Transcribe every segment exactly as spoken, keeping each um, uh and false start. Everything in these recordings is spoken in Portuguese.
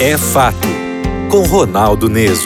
É Fato, com Ronaldo Neso.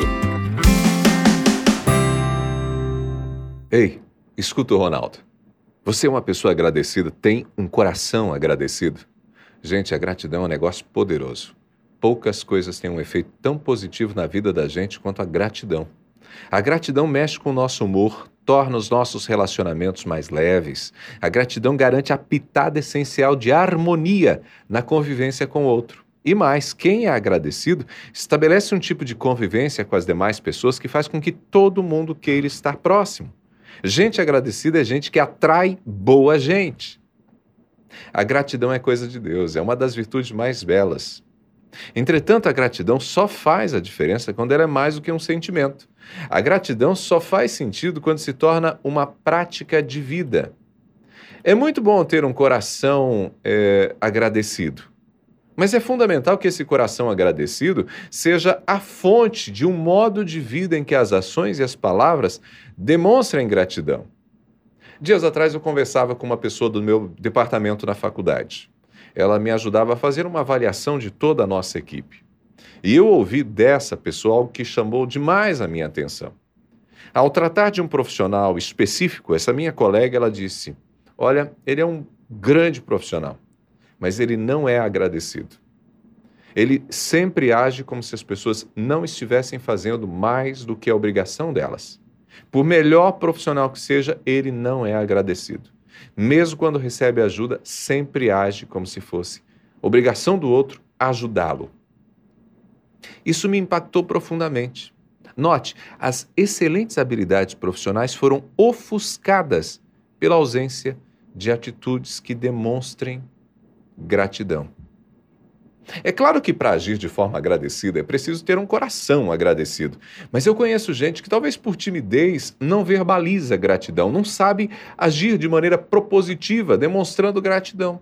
Ei, escuta o Ronaldo. Você é uma pessoa agradecida, tem um coração agradecido? Gente, a gratidão é um negócio poderoso. Poucas coisas têm um efeito tão positivo na vida da gente quanto a gratidão. A gratidão mexe com o nosso humor, torna os nossos relacionamentos mais leves. A gratidão garante a pitada essencial de harmonia na convivência com o outro. E mais, quem é agradecido estabelece um tipo de convivência com as demais pessoas que faz com que todo mundo queira estar próximo. Gente agradecida é gente que atrai boa gente. A gratidão é coisa de Deus, é uma das virtudes mais belas. Entretanto, a gratidão só faz a diferença quando ela é mais do que um sentimento. A gratidão só faz sentido quando se torna uma prática de vida. É muito bom ter um coração é, agradecido. Mas é fundamental que esse coração agradecido seja a fonte de um modo de vida em que as ações e as palavras demonstrem gratidão. Dias atrás eu conversava com uma pessoa do meu departamento na faculdade. Ela me ajudava a fazer uma avaliação de toda a nossa equipe. E eu ouvi dessa pessoa algo que chamou demais a minha atenção. Ao tratar de um profissional específico, essa minha colega, ela disse: olha, ele é um grande profissional, mas ele não é agradecido. Ele sempre age como se as pessoas não estivessem fazendo mais do que a obrigação delas. Por melhor profissional que seja, ele não é agradecido. Mesmo quando recebe ajuda, sempre age como se fosse obrigação do outro ajudá-lo. Isso me impactou profundamente. Note, as excelentes habilidades profissionais foram ofuscadas pela ausência de atitudes que demonstrem gratidão. É claro que para agir de forma agradecida é preciso ter um coração agradecido, mas eu conheço gente que talvez por timidez não verbaliza gratidão, não sabe agir de maneira propositiva, demonstrando gratidão.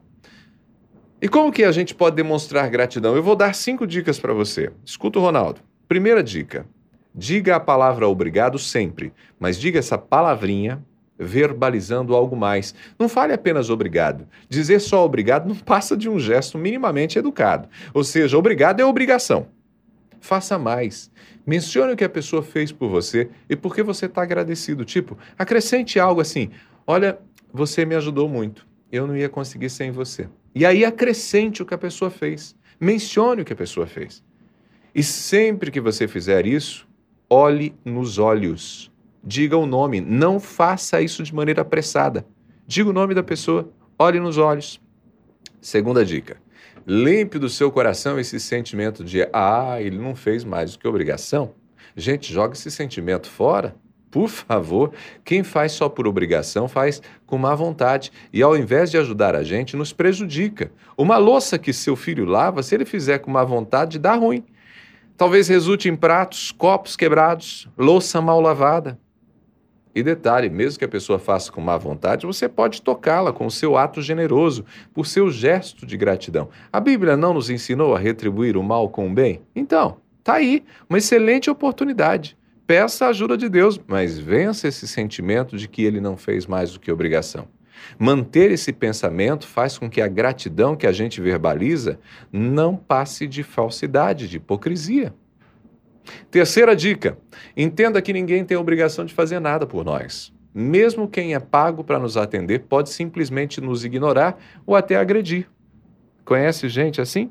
E como que a gente pode demonstrar gratidão? Eu vou dar cinco dicas para você. Escuta o Ronaldo. Primeira dica: diga a palavra obrigado sempre, mas diga essa palavrinha verbalizando algo mais. Não fale apenas obrigado. Dizer só obrigado não passa de um gesto minimamente educado. Ou seja, obrigado é obrigação. Faça mais. Mencione o que a pessoa fez por você e por que você está agradecido. Tipo, acrescente algo assim: olha, você me ajudou muito. Eu não ia conseguir sem você. E aí acrescente o que a pessoa fez. Mencione o que a pessoa fez. E sempre que você fizer isso, olhe nos olhos. Diga o nome, não faça isso de maneira apressada. Diga o nome da pessoa, olhe nos olhos. Segunda dica: limpe do seu coração esse sentimento de ah, ele não fez mais do que obrigação. Gente, joga esse sentimento fora. Por favor, quem faz só por obrigação faz com má vontade e ao invés de ajudar a gente, nos prejudica. Uma louça que seu filho lava, se ele fizer com má vontade, dá ruim. Talvez resulte em pratos, copos quebrados, louça mal lavada. E detalhe, mesmo que a pessoa faça com má vontade, você pode tocá-la com o seu ato generoso, por seu gesto de gratidão. A Bíblia não nos ensinou a retribuir o mal com o bem? Então, tá aí, uma excelente oportunidade. Peça a ajuda de Deus, mas vença esse sentimento de que ele não fez mais do que obrigação. Manter esse pensamento faz com que a gratidão que a gente verbaliza não passe de falsidade, de hipocrisia. Terceira dica: entenda que ninguém tem a obrigação de fazer nada por nós. Mesmo quem é pago para nos atender pode simplesmente nos ignorar ou até agredir. Conhece gente assim?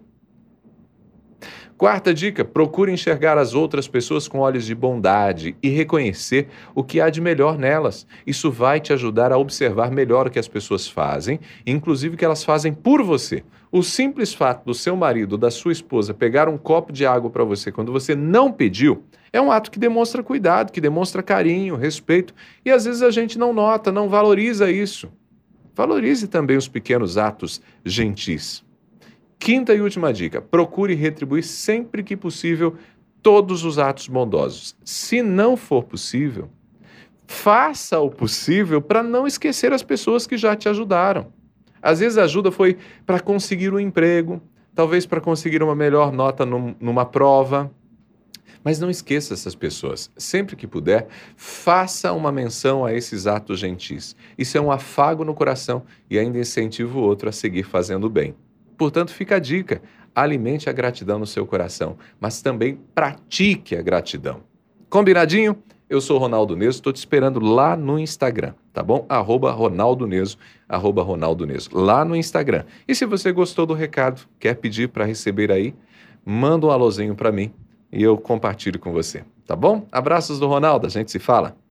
Quarta dica: procure enxergar as outras pessoas com olhos de bondade e reconhecer o que há de melhor nelas. Isso vai te ajudar a observar melhor o que as pessoas fazem, inclusive o que elas fazem por você. O simples fato do seu marido ou da sua esposa pegar um copo de água para você quando você não pediu é um ato que demonstra cuidado, que demonstra carinho, respeito, e às vezes a gente não nota, não valoriza isso. Valorize também os pequenos atos gentis. Quinta e última dica: procure retribuir sempre que possível todos os atos bondosos. Se não for possível, faça o possível para não esquecer as pessoas que já te ajudaram. Às vezes a ajuda foi para conseguir um emprego, talvez para conseguir uma melhor nota num, numa prova. Mas não esqueça essas pessoas. Sempre que puder, faça uma menção a esses atos gentis. Isso é um afago no coração e ainda incentiva o outro a seguir fazendo bem. Portanto, fica a dica, alimente a gratidão no seu coração, mas também pratique a gratidão. Combinadinho? Eu sou Ronaldo Neso, estou te esperando lá no Instagram, tá bom? Arroba Ronaldo Neso, arroba Ronaldo Neso, lá no Instagram. E se você gostou do recado, quer pedir para receber aí, manda um alôzinho para mim e eu compartilho com você, tá bom? Abraços do Ronaldo, a gente se fala.